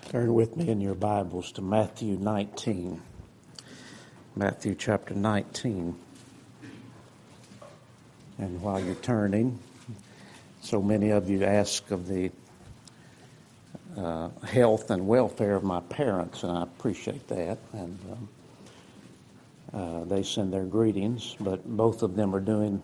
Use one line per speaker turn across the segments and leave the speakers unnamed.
Turn with me in your Bibles to Matthew 19. Matthew chapter 19. And while you're turning, so many of you ask of the health and welfare of my parents, and I appreciate that. And they send their greetings, but both of them are doing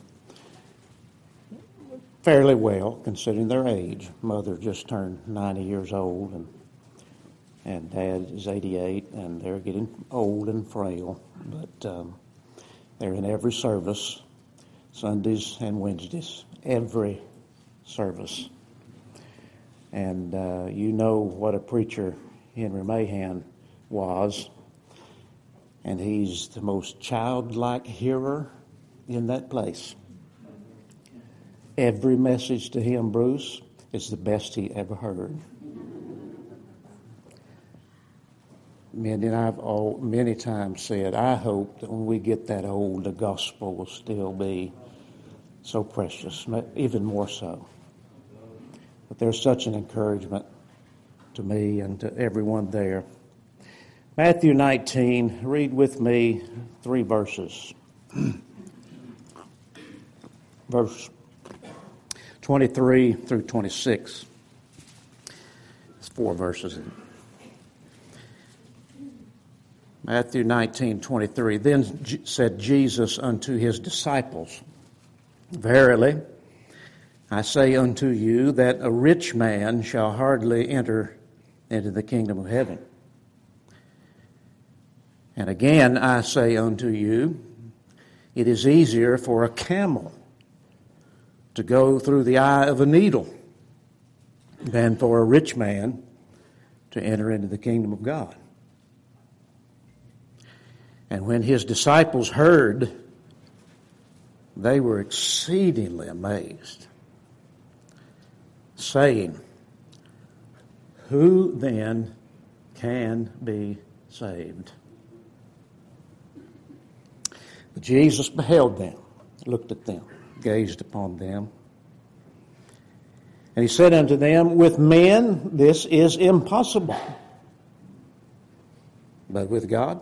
fairly well considering their age. Mother just turned 90 years old, and Dad is 88, and they're getting old and frail, but they're in every service, Sundays and Wednesdays, every service. And you know what a preacher Henry Mahan was, and he's the most childlike hearer in that place. Every message to him, Bruce, is the best he ever heard. Mindy and I've many times said, I hope that when we get that old, the gospel will still be so precious, even more so. But there's such an encouragement to me and to everyone there. Matthew 19, read with me 3 verses. Verse 23 through 26. It's 4 verses. Matthew 19:23. Then said Jesus unto his disciples, Verily, I say unto you that a rich man shall hardly enter into the kingdom of heaven. And again I say unto you, it is easier for a camel to go through the eye of a needle than for a rich man to enter into the kingdom of God. And when his disciples heard, they were exceedingly amazed, saying, Who then can be saved? But Jesus beheld them, looked at them, gazed upon them. And he said unto them, With men this is impossible, but with God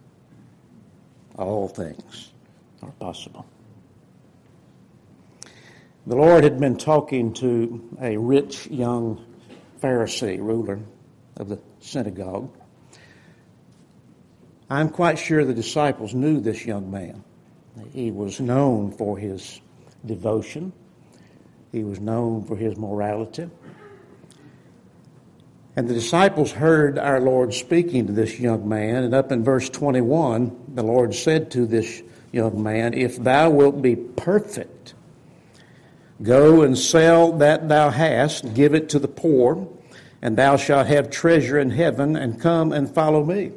all things are possible. The Lord had been talking to a rich young Pharisee, ruler of the synagogue. I'm quite sure the disciples knew this young man. He was known for his devotion. He was known for his morality. And the disciples heard our Lord speaking to this young man, and up in verse 21, the Lord said to this young man, If thou wilt be perfect, go and sell that thou hast, give it to the poor, and thou shalt have treasure in heaven, and come and follow me.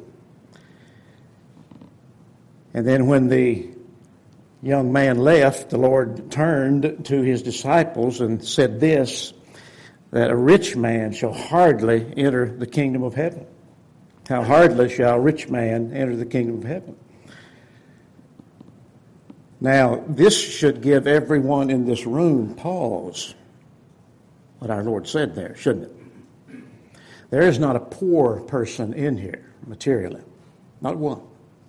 And then when the young man left, the Lord turned to his disciples and said this, that a rich man shall hardly enter the kingdom of heaven. How hardly shall a rich man enter the kingdom of heaven? Now, this should give everyone in this room pause, what our Lord said there, shouldn't it? There is not a poor person in here, materially. Not one.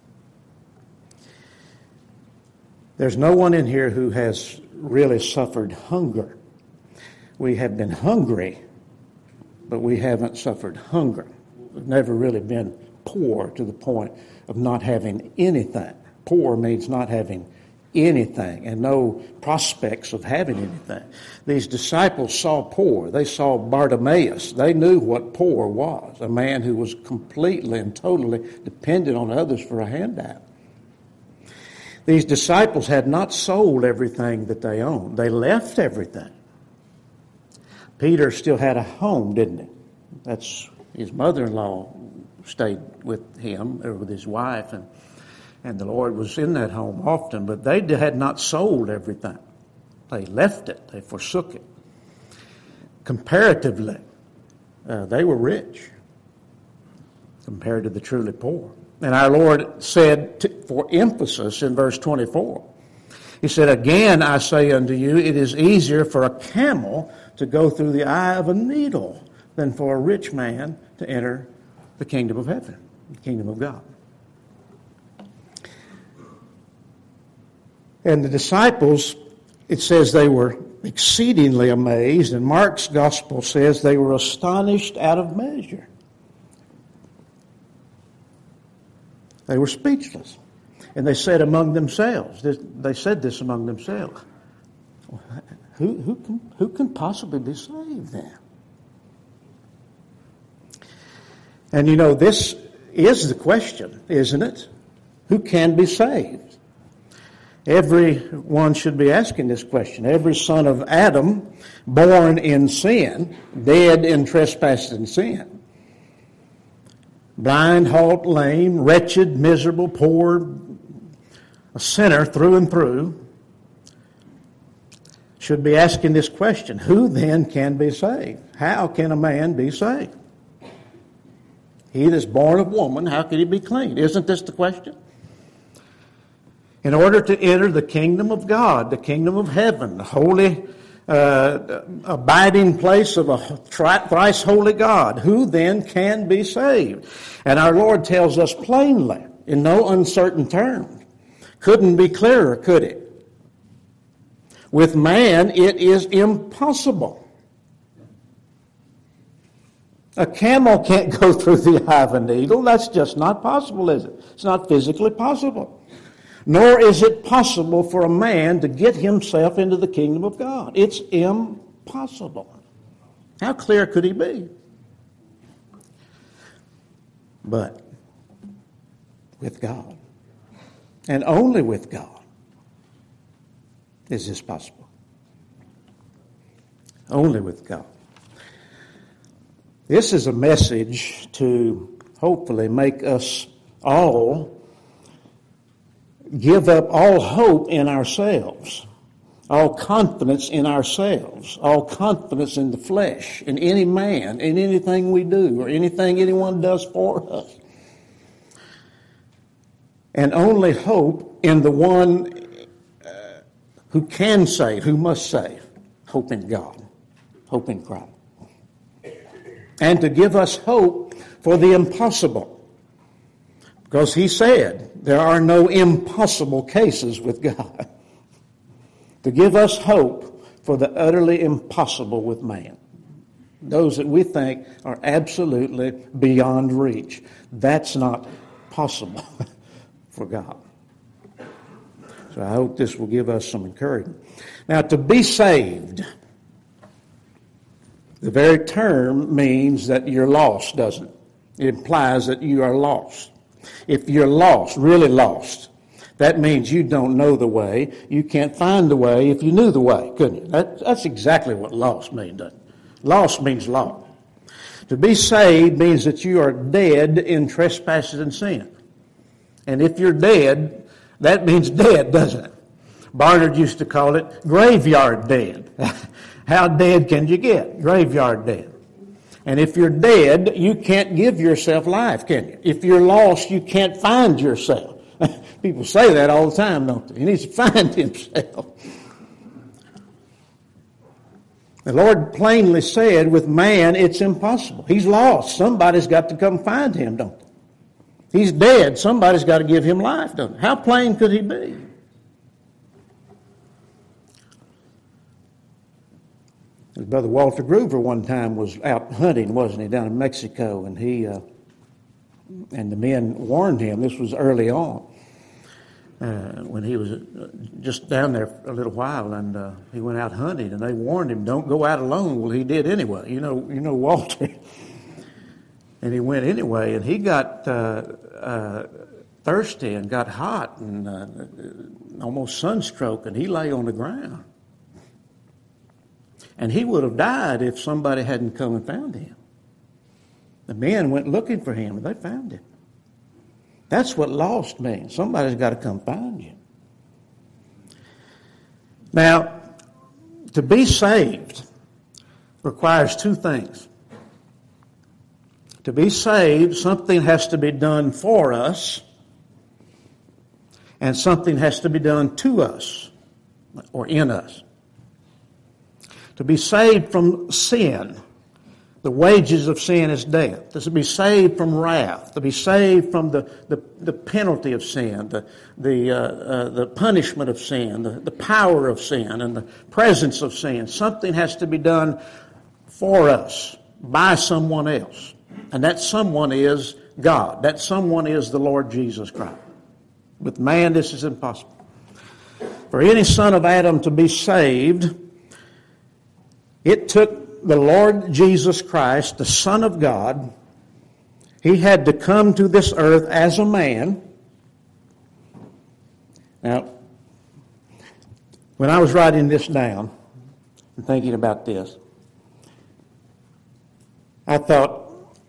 There's no one in here who has really suffered hunger. We have been hungry, but we haven't suffered hunger. We've never really been poor to the point of not having anything. Poor means not having anything and no prospects of having anything. These disciples saw poor. They saw Bartimaeus. They knew what poor was, a man who was completely and totally dependent on others for a handout. These disciples had not sold everything that they owned. They left everything. Peter still had a home, didn't he? That's his mother-in-law stayed with him, or with his wife, and the Lord was in that home often, but they had not sold everything. They left it. They forsook it. Comparatively, they were rich compared to the truly poor. And our Lord said, for emphasis in verse 24, He said, Again I say unto you, it is easier for a camel to go through the eye of a needle than for a rich man to enter the kingdom of heaven, the kingdom of God. And the disciples, it says they were exceedingly amazed, and Mark's gospel says they were astonished out of measure. They were speechless. And they said among themselves, they said this among themselves, who can possibly be saved then? And you know, this is the question, isn't it? Who can be saved? Everyone should be asking this question. Every son of Adam, born in sin, dead in trespass and sin, blind, halt, lame, wretched, miserable, poor, a sinner through and through, should be asking this question. Who then can be saved? How can a man be saved? He that's born of woman, how can he be clean? Isn't this the question? In order to enter the kingdom of God, the kingdom of heaven, the holy abiding place of a thrice holy God, who then can be saved? And our Lord tells us plainly, in no uncertain terms. Couldn't be clearer, could it? With man, it is impossible. A camel can't go through the eye of a needle. That's just not possible, is it? It's not physically possible. Nor is it possible for a man to get himself into the kingdom of God. It's impossible. How clear could he be? But with God, and only with God, is this possible. Only with God. This is a message to hopefully make us all give up all hope in ourselves, all confidence in ourselves, all confidence in the flesh, in any man, in anything we do, or anything anyone does for us. And only hope in the one who can save, who must save. Hope in God, hope in Christ. And to give us hope for the impossible. Because he said there are no impossible cases with God. To give us hope for the utterly impossible with man. Those that we think are absolutely beyond reach. That's not possible for God. So I hope this will give us some encouragement. Now, to be saved, the very term means that you're lost, doesn't it? It implies that you are lost. If you're lost, really lost, that means you don't know the way. You can't find the way if you knew the way, couldn't you? That's exactly what lost means, doesn't it? Lost means lost. To be saved means that you are dead in trespasses and sin. And if you're dead, that means dead, doesn't it? Barnard used to call it graveyard dead. How dead can you get? Graveyard dead. And if you're dead, you can't give yourself life, can you? If you're lost, you can't find yourself. People say that all the time, don't they? He needs to find himself. The Lord plainly said, with man, it's impossible. He's lost. Somebody's got to come find him, don't they? He's dead. Somebody's got to give him life, don't they? How plain could he be? Brother Walter Groover one time was out hunting, wasn't he, down in Mexico, and he and the men warned him. This was early on, when he was just down there for a little while, and he went out hunting, and they warned him, "Don't go out alone." Well, he did anyway. You know Walter, and he went anyway, and he got thirsty and got hot and almost sunstroke, and he lay on the ground. And he would have died if somebody hadn't come and found him. The men went looking for him, and they found him. That's what lost means. Somebody's got to come find you. Now, to be saved requires two things. To be saved, something has to be done for us, and something has to be done to us, or in us. To be saved from sin The wages of sin is death. To be saved from wrath, to be saved from the penalty of sin, the punishment of sin, the power of sin, and the presence of sin. Something has to be done for us by someone else. And that someone is God. That someone is the Lord Jesus Christ. With man, this is impossible. For any son of Adam to be saved, it took the Lord Jesus Christ, the Son of God. He had to come to this earth as a man. Now, when I was writing this down and thinking about this, I thought,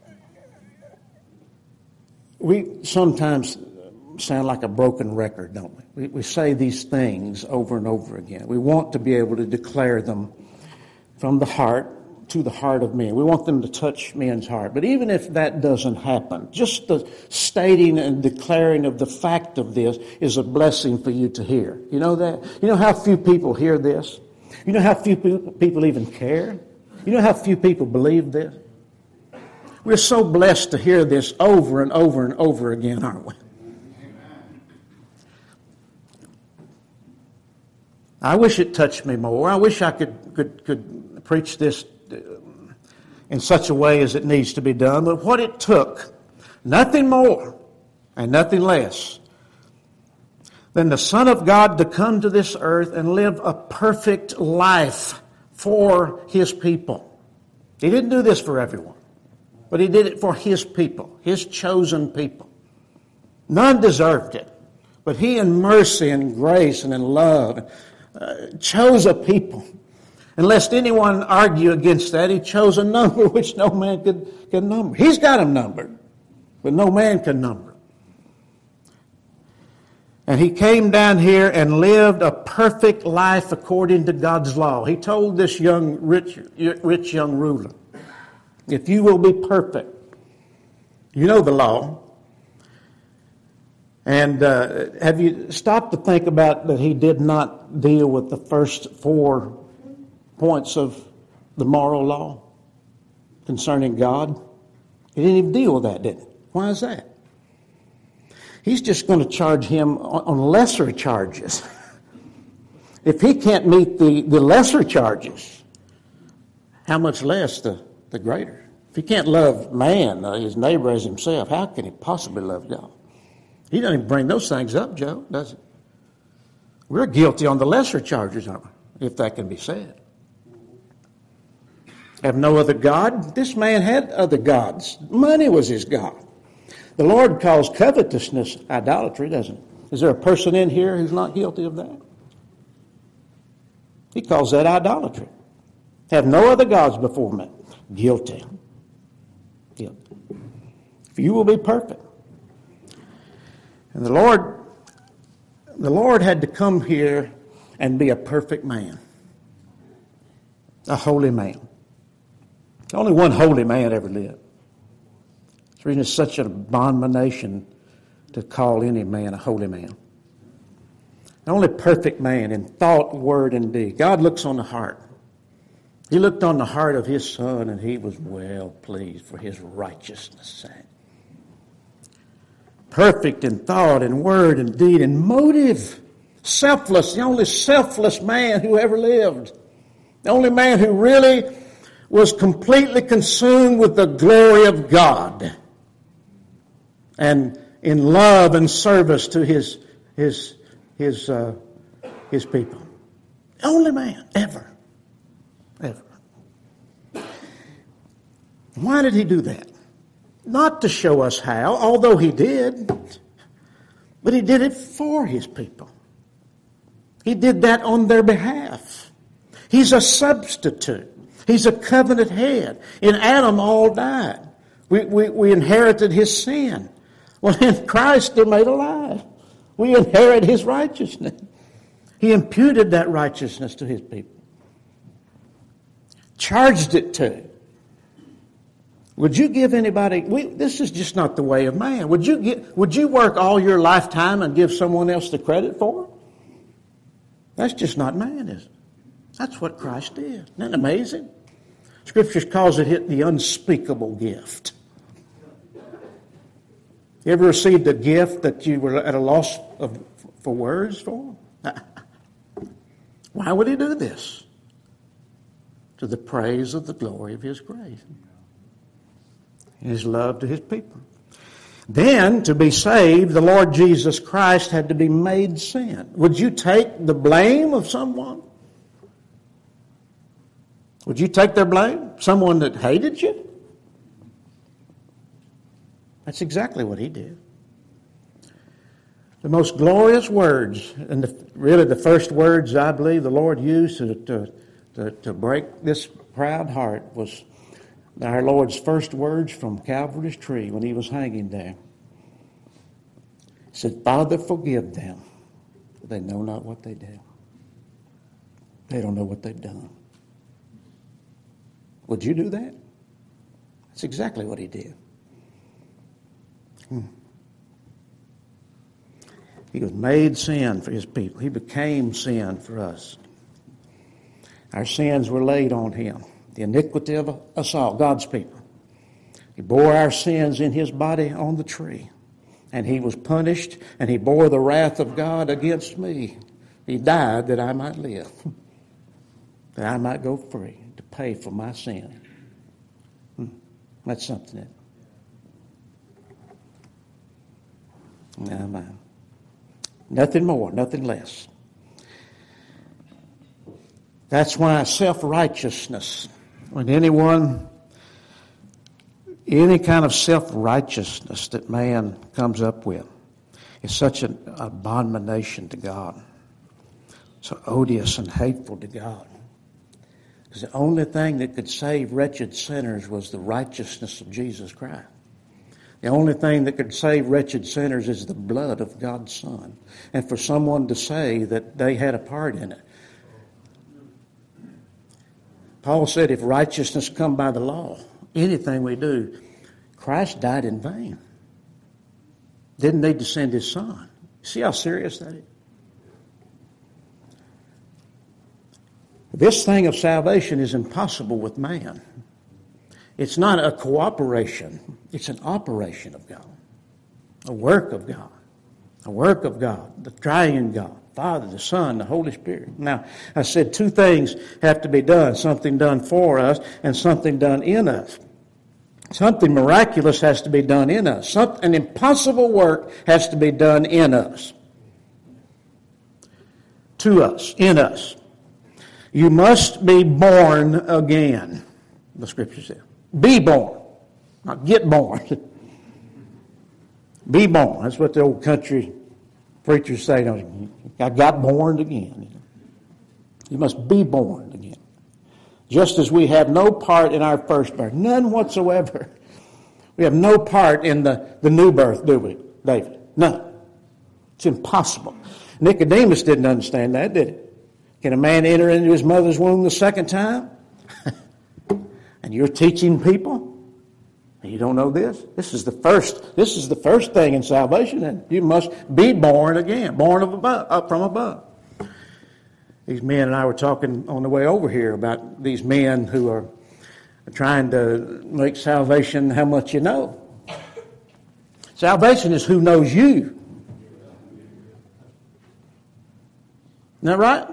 we sometimes sound like a broken record, don't we? We say these things over and over again. We want to be able to declare them from the heart to the heart of men. We want them to touch men's heart. But even if that doesn't happen, just the stating and declaring of the fact of this is a blessing for you to hear. You know that? You know how few people hear this? You know how few people even care? You know how few people believe this? We're so blessed to hear this over and over and over again, aren't we? I wish it touched me more. I wish I could preach this in such a way as it needs to be done. But what it took, nothing more and nothing less than the Son of God to come to this earth and live a perfect life for His people. He didn't do this for everyone, but He did it for His people, His chosen people. None deserved it, but He in mercy and grace and in love chose a people. And lest anyone argue against that, He chose a number which no man could number. He's got them numbered, but no man can number. And He came down here and lived a perfect life according to God's law. He told this rich young ruler, if you will be perfect, you know the law. And have you stopped to think about that He did not deal with the first 4 points of the moral law concerning God? He didn't even deal with that, did He? Why is that? He's just going to charge him on lesser charges. If he can't meet the lesser charges, how much less the greater? If he can't love man, his neighbor as himself, how can he possibly love God? He doesn't even bring those things up, Joe, does he? We're guilty on the lesser charges, aren't we? If that can be said. Have no other God? This man had other gods. Money was his God. The Lord calls covetousness idolatry, doesn't he? Is there a person in here who's not guilty of that? He calls that idolatry. Have no other gods before me. Guilty. Guilty. For you will be perfect. And the Lord had to come here and be a perfect man. A holy man. Only one holy man ever lived. The reason it's such an abomination to call any man a holy man. The only perfect man in thought, word, and deed. God looks on the heart. He looked on the heart of His Son, and He was well pleased for His righteousness' sake. Perfect in thought and word and deed and motive. Selfless, the only selfless man who ever lived. The only man who really was completely consumed with the glory of God and in love and service to his people. The only man ever. Why did He do that? Not to show us how, although He did, but He did it for His people. He did that on their behalf. He's a substitute. He's a covenant head. In Adam, all died. We inherited his sin. Well, in Christ, they're made alive. We inherit His righteousness. He imputed that righteousness to His people. Charged it to. Would you give anybody... this is just not the way of man. Would you work all your lifetime and give someone else the credit for it? That's just not man, is it? That's what Christ did. Isn't that amazing? Scripture calls it the unspeakable gift. You ever received a gift that you were at a loss for words for? Why would he do this? To the praise of the glory of his grace and his love to his people. Then, to be saved, the Lord Jesus Christ had to be made sin. Would you take the blame of someone? Would you take their blame? Someone that hated you? That's exactly what he did. The most glorious words, and really the first words I believe the Lord used to break this proud heart was our Lord's first words from Calvary's tree when he was hanging there. He said, Father, forgive them. They know not what they do. They don't know what they've done. Would you do that? That's exactly what he did. He was made sin for his people. He became sin for us. Our sins were laid on him. The iniquity of us all, God's people. He bore our sins in his body on the tree. And he was punished, and he bore the wrath of God against me. He died that I might live, that I might go free, to pay for my sin. That's something that... Nothing more, nothing less. That's why self-righteousness, when any kind of self-righteousness that man comes up with is such an abomination to God. So odious and hateful to God. Because the only thing that could save wretched sinners was the righteousness of Jesus Christ. The only thing that could save wretched sinners is the blood of God's Son. And for someone to say that they had a part in it. Paul said if righteousness come by the law, anything we do, Christ died in vain. Didn't need to send his Son. See how serious that is? This thing of salvation is impossible with man. It's not a cooperation. It's an operation of God. A work of God. A work of God. The triune God. Father, the Son, the Holy Spirit. Now, I said two things have to be done. Something done for us and something done in us. Something miraculous has to be done in us. An impossible work has to be done in us. To us. In us. You must be born again, the Scripture says. Be born. Not get born. Be born. That's what the old country preachers say. I got born again. You must be born again. Just as we have no part in our first birth. None whatsoever. We have no part in the new birth, do we, David? None. It's impossible. Nicodemus didn't understand that, did he? Can a man enter into his mother's womb the second time? And you're teaching people? And you don't know this? This is the first thing in salvation, and you must be born again, born up from above. These men and I were talking on the way over here about these men who are trying to make salvation how much you know. Salvation is who knows you. Isn't that right?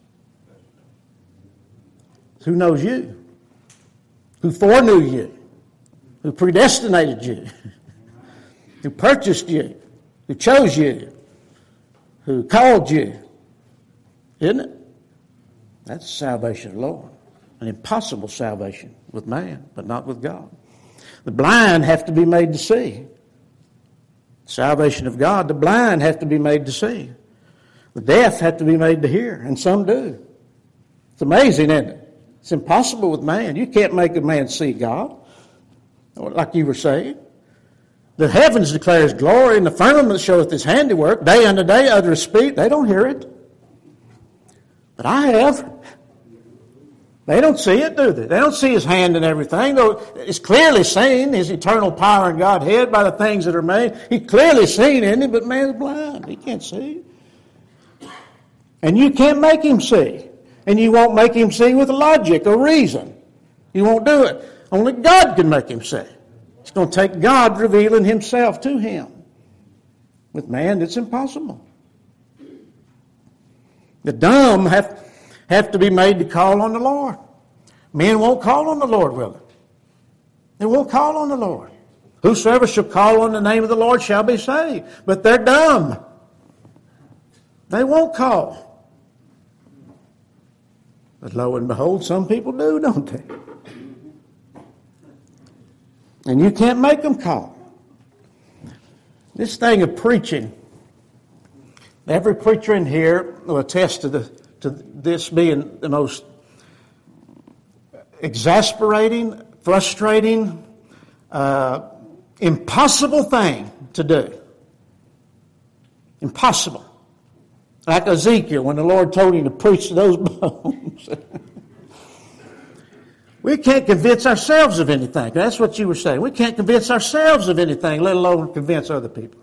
Who knows you? Who foreknew you? Who predestinated you? Who purchased you? Who chose you? Who called you? Isn't it? That's the salvation of the Lord. An impossible salvation with man, but not with God. The blind have to be made to see. Salvation of God, the blind have to be made to see. The deaf have to be made to hear, and some do. It's amazing, isn't it? It's impossible with man. You can't make a man see God, like you were saying. The heavens declare his glory, and the firmament showeth his handiwork. Day unto day others speak. They don't hear it. But I have. They don't see it, do they? They don't see his hand in everything. Though it's clearly seen, his eternal power and Godhead by the things that are made. He's clearly seen in it, but man's blind. He can't see. And you can't make him see. And you won't make him see with logic or reason. He won't do it. Only God can make him see. It's going to take God revealing himself to him. With man, it's impossible. The dumb have to be made to call on the Lord. Men won't call on the Lord, will they? They won't call on the Lord. Whosoever shall call on the name of the Lord shall be saved. But they're dumb. They won't call. But lo and behold, some people do, don't they? And you can't make them call. This thing of preaching, every preacher in here will attest to this being the most exasperating, frustrating, impossible thing to do. Impossible. Like Ezekiel, when the Lord told him to preach to those bones. We can't convince ourselves of anything. That's what you were saying. We can't convince ourselves of anything, let alone convince other people.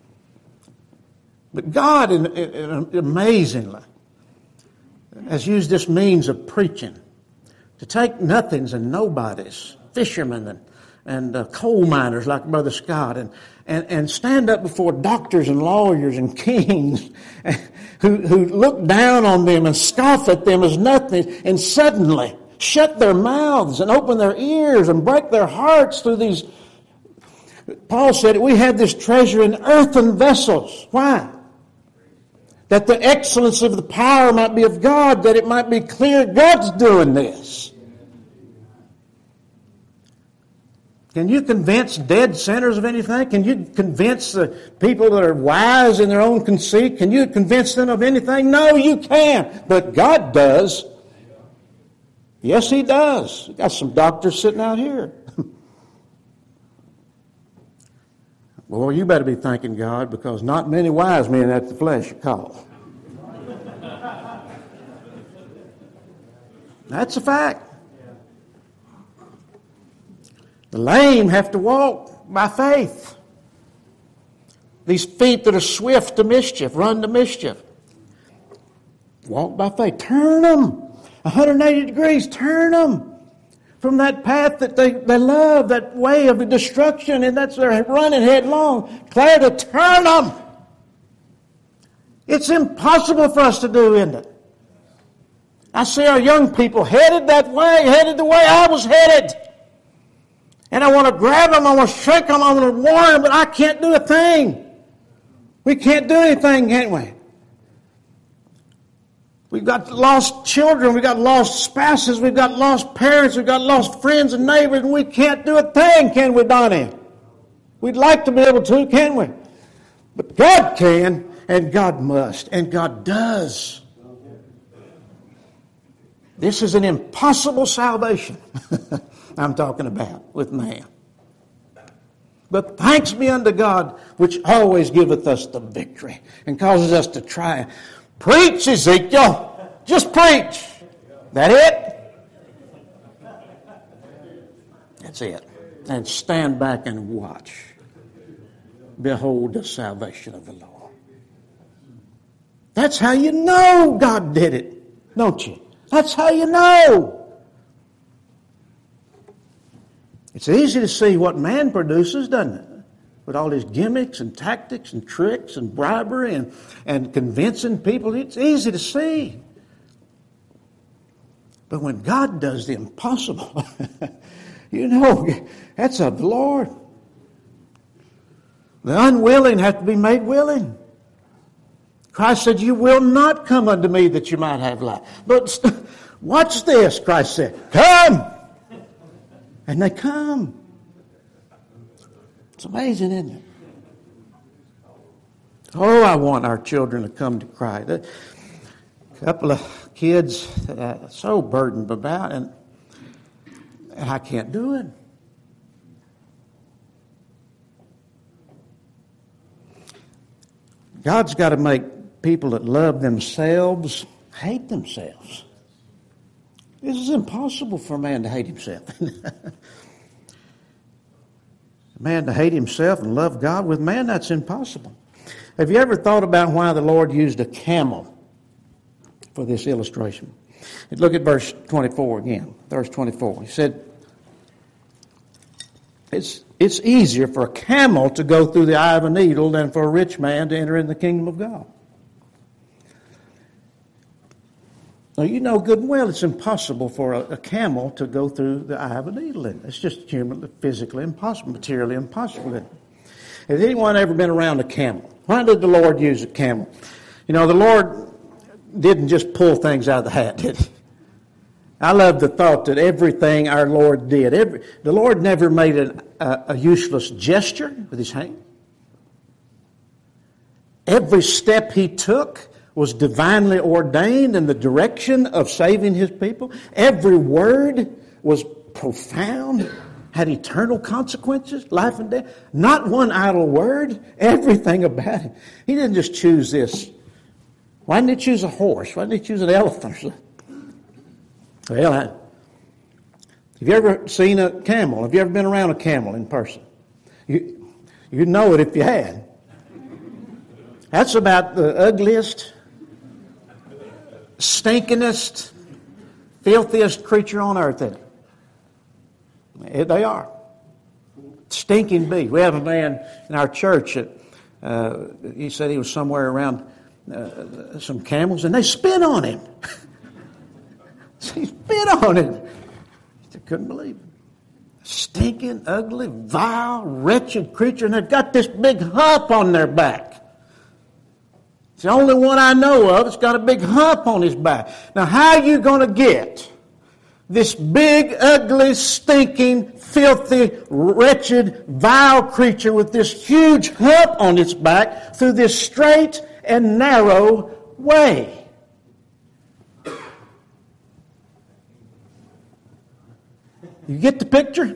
But God, amazingly, has used this means of preaching to take nothings and nobodies, fishermen and coal miners like Brother Scott, and stand up before doctors and lawyers and kings who look down on them and scoff at them as nothing, and suddenly shut their mouths and open their ears and break their hearts through these. Paul said we have this treasure in earthen vessels. Why? That the excellence of the power might be of God, that it might be clear God's doing this. Can you convince dead sinners of anything? Can you convince the people that are wise in their own conceit? Can you convince them of anything? No, you can't. But God does. Yes, He does. We've got some doctors sitting out here. Well, you better be thanking God, because not many wise men after the flesh are called. That's a fact. The lame have to walk by faith. These feet that are swift to mischief, run to mischief. Walk by faith. Turn them 180 degrees. Turn them from that path that they love, that way of destruction, and that's they're running headlong. Declare to turn them. It's impossible for us to do, isn't it? I see our young people headed that way, headed the way I was headed. And I want to grab them, I want to shake them, I want to warn them, but I can't do a thing. We can't do anything, can't we? We've got lost children, we've got lost spouses, we've got lost parents, we've got lost friends and neighbors, and we can't do a thing, can we, Donnie? We'd like to be able to, can't we? But God can, and God must, and God does. This is an impossible salvation I'm talking about with man. But thanks be unto God, which always giveth us the victory and causes us to triumph. Preach, Ezekiel. Just preach. That it? That's it. And stand back and watch. Behold the salvation of the Lord. That's how you know God did it, don't you? That's how you know. It's easy to see what man produces, doesn't it? With all his gimmicks and tactics and tricks and bribery and convincing people, it's easy to see. But when God does the impossible, you know, that's of the Lord. The unwilling have to be made willing. Christ said, you will not come unto me that you might have life. But watch this, Christ said, come! And they come. It's amazing, isn't it? Oh, I want our children to come to Christ. A couple of kids that I'm so burdened about, and I can't do it. God's got to make people that love themselves hate themselves. This is impossible for a man to hate himself. A man to hate himself and love God with man, that's impossible. Have you ever thought about why the Lord used a camel for this illustration? Look at verse 24 again. Verse 24. He said, it's easier for a camel to go through the eye of a needle than for a rich man to enter in the kingdom of God. Now, you know good and well it's impossible for a camel to go through the eye of a needle. It's just humanly, physically impossible, materially impossible. Has anyone ever been around a camel? Why did the Lord use a camel? You know, the Lord didn't just pull things out of the hat, did He? I love the thought that everything our Lord did, the Lord never made a useless gesture with His hand. Every step He took was divinely ordained in the direction of saving His people. Every word was profound, had eternal consequences, life and death. Not one idle word, everything about Him. He didn't just choose this. Why didn't He choose a horse? Why didn't He choose an elephant or something? Well, have you ever seen a camel? Have you ever been around a camel in person? You'd know it if you had. That's about the ugliest, stinkingest, filthiest creature on earth, isn't it? They are. Stinking beasts. We have a man in our church that he said he was somewhere around some camels, and they spit on him. He spit on him. I couldn't believe it. Stinking, ugly, vile, wretched creature, and they've got this big hump on their back. It's the only one I know of that's got a big hump on his back. Now, how are you going to get this big, ugly, stinking, filthy, wretched, vile creature with this huge hump on its back through this straight and narrow way? You get the picture?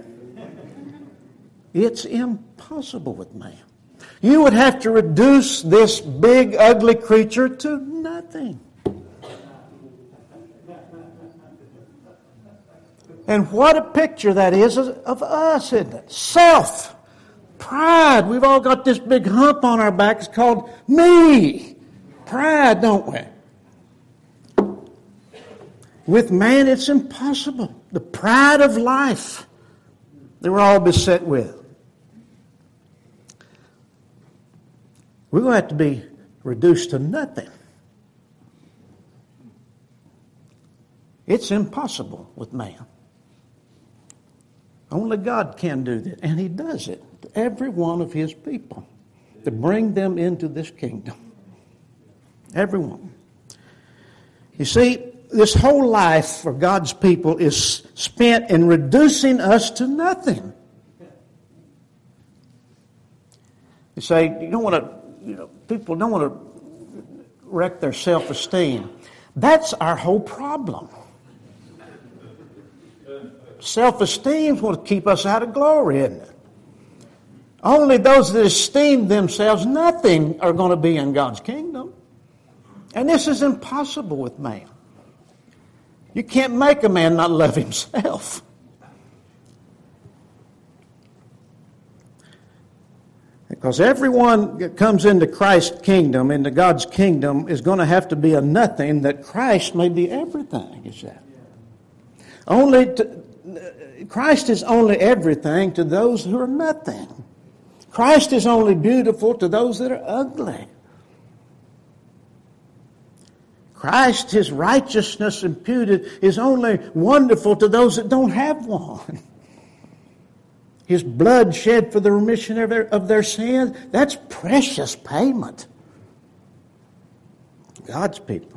It's impossible with man. You would have to reduce this big, ugly creature to nothing. And what a picture that is of us, isn't it? Self, pride. We've all got this big hump on our back. It's called me. Pride, don't we? With man, it's impossible. The pride of life that we're all beset with. We're going to have to be reduced to nothing. It's impossible with man. Only God can do that. And He does it to every one of His people to bring them into this kingdom. Everyone. You see, this whole life for God's people is spent in reducing us to nothing. You say, people don't want to wreck their self-esteem. That's our whole problem. Self-esteem is going to keep us out of glory, isn't it? Only those that esteem themselves nothing are going to be in God's kingdom. And this is impossible with man. You can't make a man not love himself. Because everyone that comes into Christ's kingdom, into God's kingdom, is going to have to be a nothing that Christ may be everything, is that? Christ is only everything to those who are nothing. Christ is only beautiful to those that are ugly. Christ, His righteousness imputed, is only wonderful to those that don't have one. His blood shed for the remission of their sins, that's precious payment. God's people.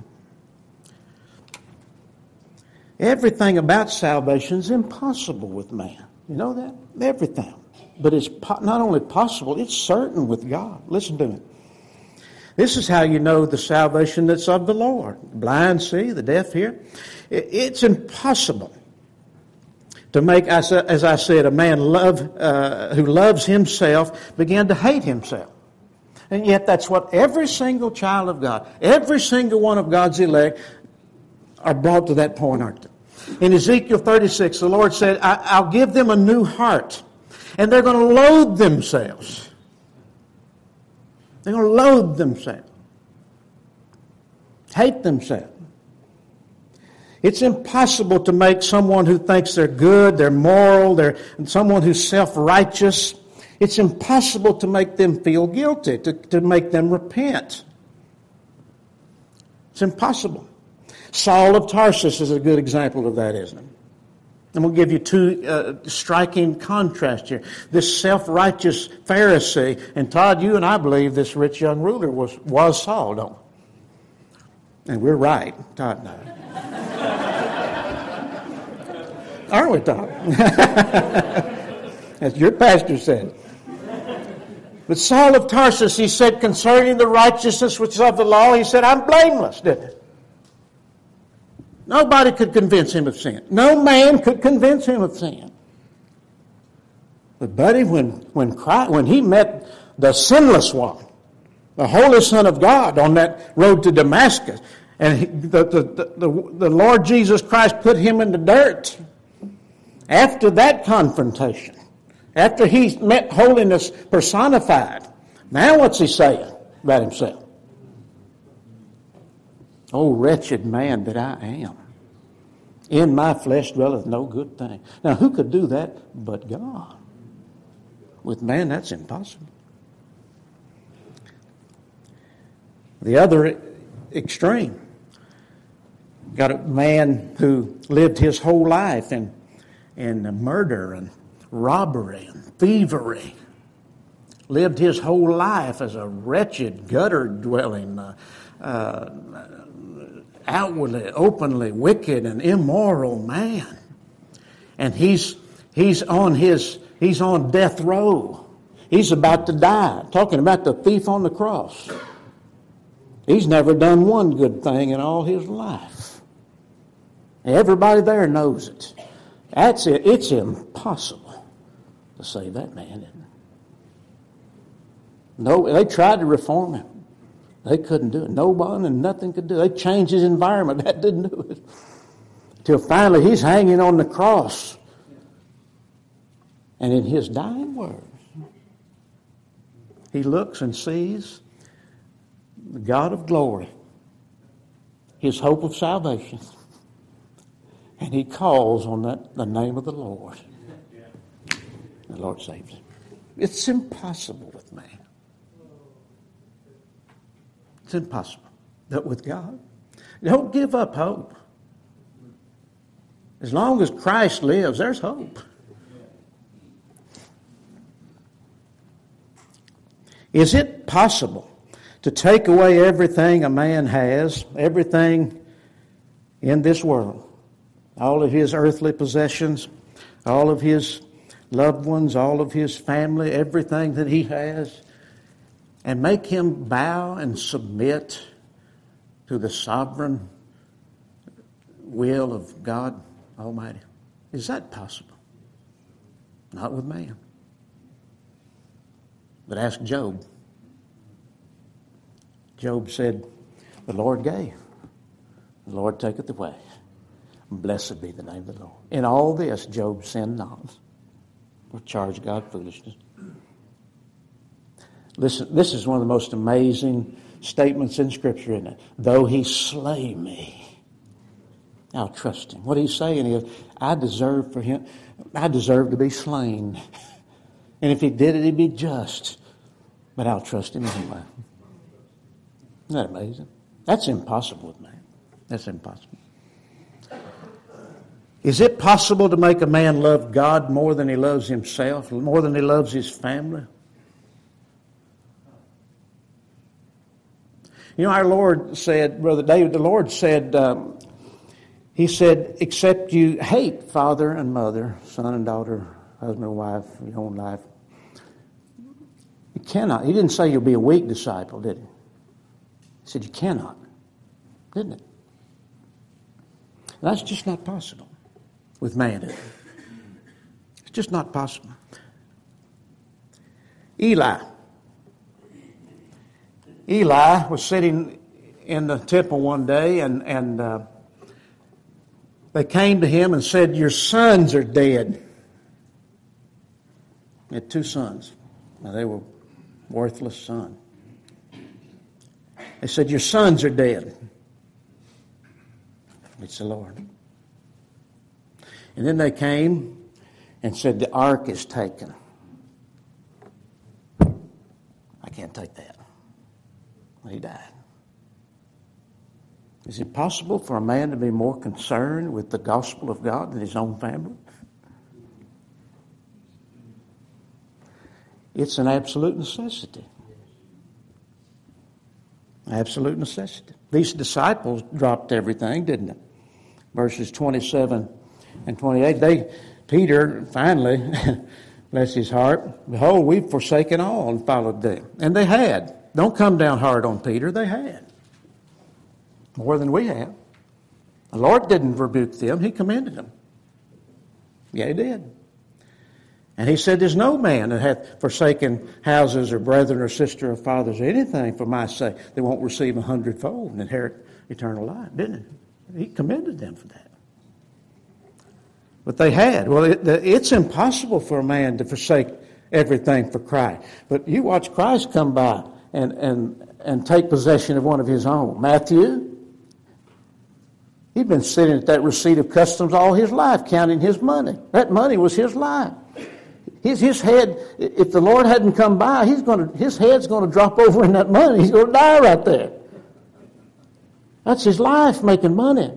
Everything about salvation is impossible with man. You know that? Everything. But it's not only possible, it's certain with God. Listen to me. This is how you know the salvation that's of the Lord. The blind see, the deaf hear. It's impossible to make, as I said, a man who loves himself begin to hate himself. And yet that's what every single child of God, every single one of God's elect are brought to that point, aren't they? In Ezekiel 36, the Lord said, I'll give them a new heart. And they're going to loathe themselves. They're going to loathe themselves. Hate themselves. It's impossible to make someone who thinks they're good, they're moral, and someone who's self-righteous, it's impossible to make them feel guilty, to make them repent. It's impossible. Saul of Tarsus is a good example of that, isn't it? I'm going to give you two striking contrasts here. This self-righteous Pharisee, and Todd, you and I believe this rich young ruler was Saul, don't we? And we're right, Todd and I. Aren't we, Todd? As your pastor said. But Saul of Tarsus, he said, concerning the righteousness which is of the law, he said, I'm blameless, didn't he? Nobody could convince him of sin. No man could convince him of sin. But buddy, when he met the sinless one, the Holy Son of God on that road to Damascus, and the Lord Jesus Christ put him in the dirt, after that confrontation, after he met holiness personified, now what's he saying about himself? Oh, wretched man that I am. In my flesh dwelleth no good thing. Now, who could do that but God? With man, that's impossible. The other extreme. Got a man who lived his whole life in murder and robbery and thievery. Lived his whole life as a wretched, gutter-dwelling, outwardly, openly wicked and immoral man. And he's on death row. He's about to die. Talking about the thief on the cross. He's never done one good thing in all his life. Everybody there knows it. That's it. It's impossible to save that man, isn't it? No, they tried to reform him. They couldn't do it. No one and nothing could do it. They changed his environment. That didn't do it. Till finally he's hanging on the cross. And in his dying words, he looks and sees the God of glory, his hope of salvation. And he calls on the name of the Lord. The Lord saves him. It's impossible with man. It's impossible. But with God, don't give up hope. As long as Christ lives, there's hope. Is it possible to take away everything a man has, everything in this world, all of his earthly possessions, all of his loved ones, all of his family, everything that he has, and make him bow and submit to the sovereign will of God Almighty? Is that possible? Not with man. But ask Job. Job said, the Lord gave, the Lord taketh away. Blessed be the name of the Lord. In all this, Job sinned not, or charged God foolishness. Listen, this is one of the most amazing statements in Scripture, isn't it? Though he slay me, I'll trust him. What he's saying is, I deserve to be slain. And if he did it, he'd be just. But I'll trust him anyway. Isn't that amazing? That's impossible with man. That's impossible. Is it possible to make a man love God more than he loves himself, more than he loves his family? You know, our Lord said, Brother David, the Lord said, He said, except you hate father and mother, son and daughter, husband and wife, your own life, you cannot. He didn't say you'll be a weak disciple, did he? He said you cannot, didn't it? That's just not possible with man, is it? It's just not possible. Eli was sitting in the temple one day, and they came to him and said, your sons are dead. He had 2 sons. Now, they were worthless sons. They said, your sons are dead. It's the Lord. And then they came and said, the ark is taken. I can't take that. He died. Is it possible for a man to be more concerned with the gospel of God than his own family? It's an absolute necessity. Absolute necessity. These disciples dropped everything, didn't they? Verses 27 and 28. Peter finally, bless his heart, behold, we've forsaken all and followed thee. And they had. Don't come down hard on Peter. They had. More than we have. The Lord didn't rebuke them. He commended them. Yeah, he did. And he said, there's no man that hath forsaken houses or brethren or sister or fathers or anything for my sake that won't receive 100-fold and inherit eternal life, didn't he? He commended them for that. But they had. Well, it's impossible for a man to forsake everything for Christ. But you watch Christ come by and take possession of one of his own. Matthew, he'd been sitting at that receipt of customs all his life, counting his money. That money was his life. His head, if the Lord hadn't come by, his head's going to drop over in that money. He's going to die right there. That's his life, making money.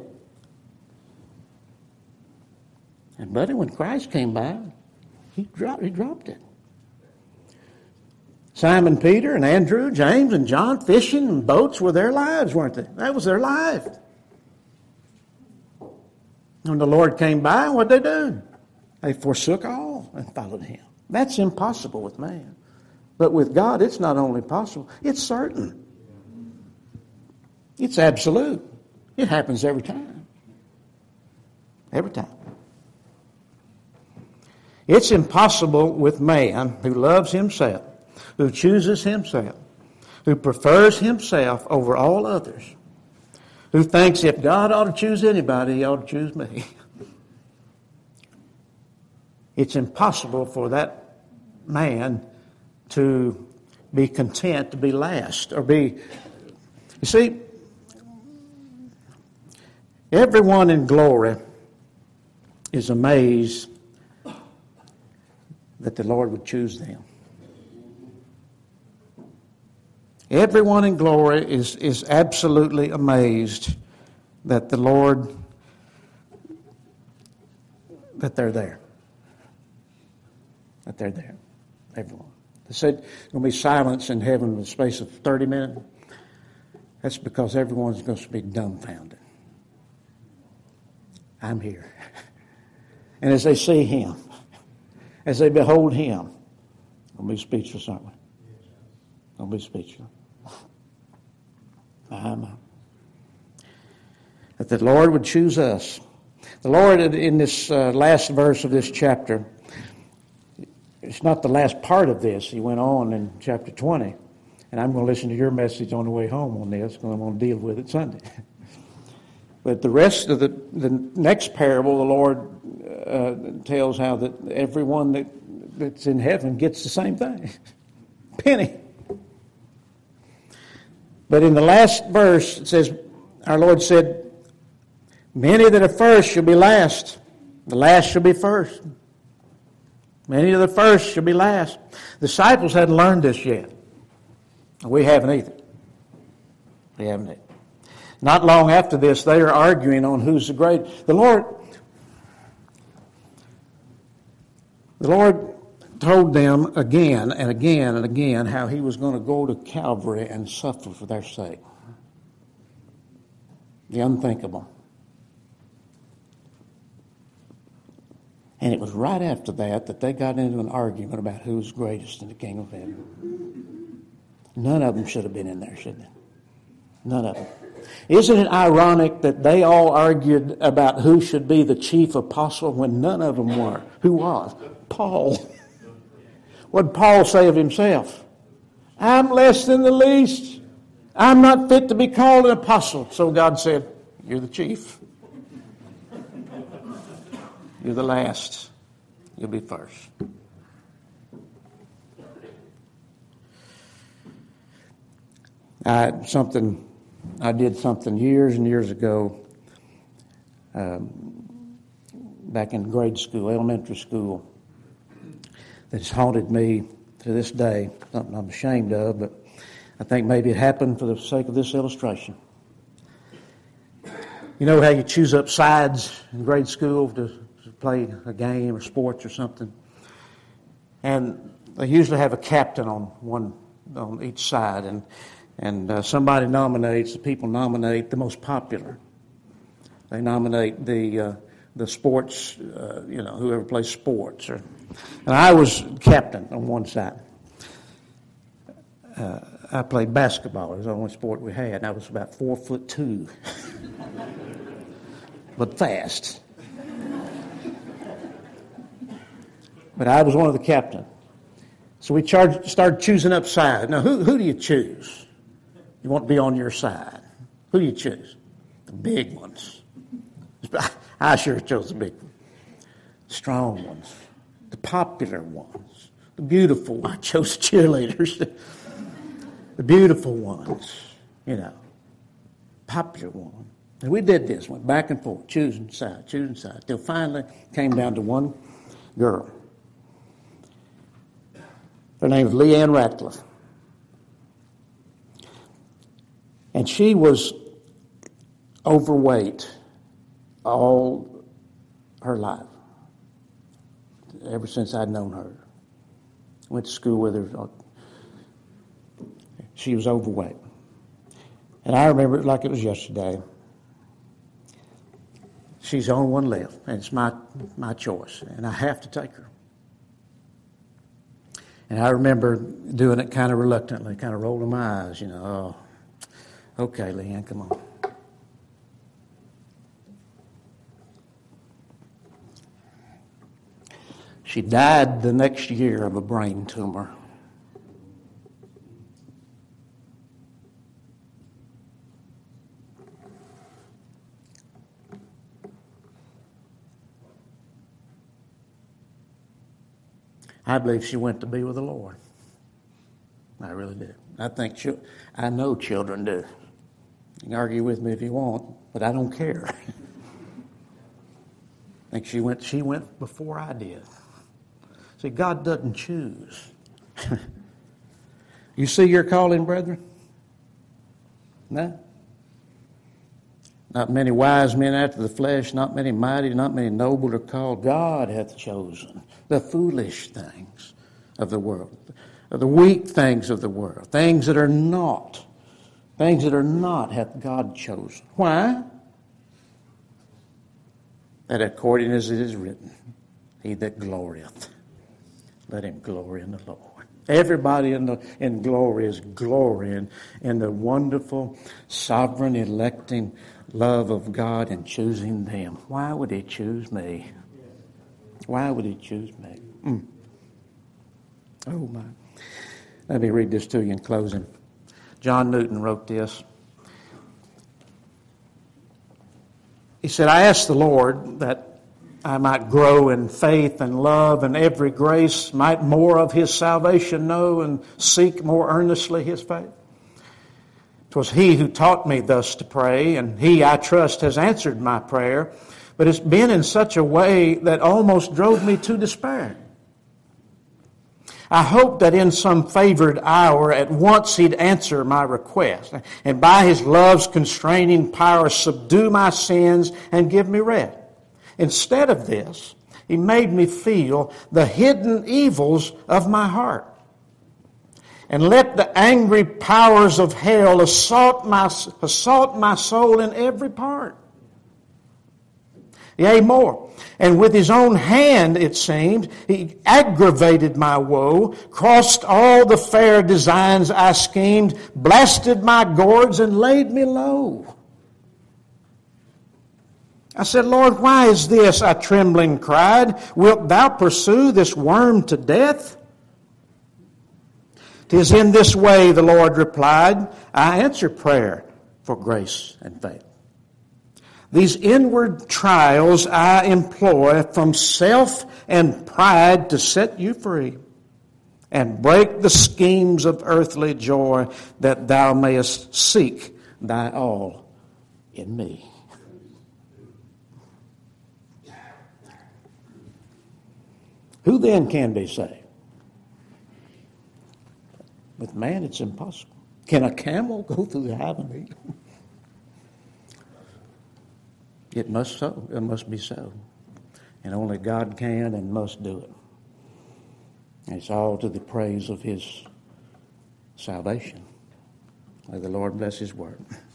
And buddy, when Christ came by, he dropped it. Simon Peter and Andrew, James and John fishing and boats were their lives, weren't they? That was their life. When the Lord came by, what'd they do? They forsook all and followed him. That's impossible with man. But with God, it's not only possible, it's certain. It's absolute. It happens every time. Every time. It's impossible with man who loves himself, who chooses himself, who prefers himself over all others, who thinks if God ought to choose anybody, he ought to choose me. It's impossible for that man to be content to be last or be... You see, everyone in glory is amazed that the Lord would choose them. Everyone in glory is absolutely amazed that the Lord, that they're there. That they're there. Everyone. They said there's going to be silence in heaven in the space of 30 minutes. That's because everyone's going to be dumbfounded. I'm here. And as they see him, as they behold him, they'll be speechless, aren't we? They'll be speechless. That the Lord would choose us. The Lord, in this last verse of this chapter, it's not the last part of this. He went on in chapter 20. And I'm going to listen to your message on the way home on this, because I'm going to deal with it Sunday. But the rest of the next parable, the Lord tells how that everyone that's in heaven gets the same thing. Penny. But in the last verse, it says, our Lord said, many that are first shall be last. The last shall be first. Many of the first shall be last. The disciples hadn't learned this yet. We haven't either. We haven't either. Not long after this, they are arguing on who's the great. The Lord told them again and again and again how he was going to go to Calvary and suffer for their sake. The unthinkable. And it was right after that they got into an argument about who's greatest in the kingdom of heaven. None of them should have been in there, should they? None of them. Isn't it ironic that they all argued about who should be the chief apostle when none of them were? Who was? Paul. What did Paul say of himself? I'm less than the least. I'm not fit to be called an apostle. So God said, you're the chief. You're the last. You'll be first. I did something years and years ago back in grade school, elementary school, that's haunted me to this day. Something I'm ashamed of, but I think maybe it happened for the sake of this illustration. You know how you choose up sides in grade school to play a game or sports or something? And they usually have a captain on each side, and somebody nominates, the people nominate the most popular. They nominate the sports, whoever plays sports. And I was captain on one side. I played basketball. It was the only sport we had. And I was about 4'2", but fast. But I was one of the captains. So we started choosing up sides. Now, who do you choose? You want to be on your side. Who do you choose? The big ones. I sure chose the big ones. Strong ones. The popular ones. The beautiful ones. I chose cheerleaders. The beautiful ones. Popular ones. And we did this, went back and forth, choosing side, till finally came down to one girl. Her name was Leanne Ratcliffe. And she was overweight all her life, ever since I'd known her. Went to school with her. She was overweight. And I remember it like it was yesterday. She's the only one left, and it's my choice, and I have to take her. And I remember doing it kind of reluctantly, kind of rolling my eyes, oh, okay, Leanne, come on. She died the next year of a brain tumor. I believe she went to be with the Lord. I really do. I know children do. You can argue with me if you want, but I don't care. I think she went before I did. See, God doesn't choose. You see your calling, brethren? No? Not many wise men after the flesh, not many mighty, not many noble are called. God hath chosen the foolish things of the world, the weak things of the world, things that are not hath God chosen. Why? That according as it is written, he that glorieth, let him glory in the Lord. Everybody in glory is glorying in the wonderful, sovereign, electing love of God and choosing them. Why would he choose me? Why would he choose me? Oh, my. Let me read this to you in closing. John Newton wrote this. He said, I asked the Lord that I might grow in faith and love and every grace, might more of his salvation know and seek more earnestly his faith. 'Twas he who taught me thus to pray, and he, I trust, has answered my prayer, but it's been in such a way that almost drove me to despair. I hoped that in some favored hour at once he'd answer my request, and by his love's constraining power subdue my sins and give me rest. Instead of this, he made me feel the hidden evils of my heart, and let the angry powers of hell assault my soul in every part. Yea, more. And with his own hand, it seemed, he aggravated my woe, crossed all the fair designs I schemed, blasted my gourds, and laid me low. I said, Lord, why is this? I trembling cried. Wilt thou pursue this worm to death? 'Tis in this way, the Lord replied, I answer prayer for grace and faith. These inward trials I employ from self and pride to set you free and break the schemes of earthly joy that thou mayest seek thy all in me. Who then can be saved? With man, it's impossible. Can a camel go through the eye of a needle? It must so. It must be so. And only God can and must do it. And it's all to the praise of His salvation. May the Lord bless His word.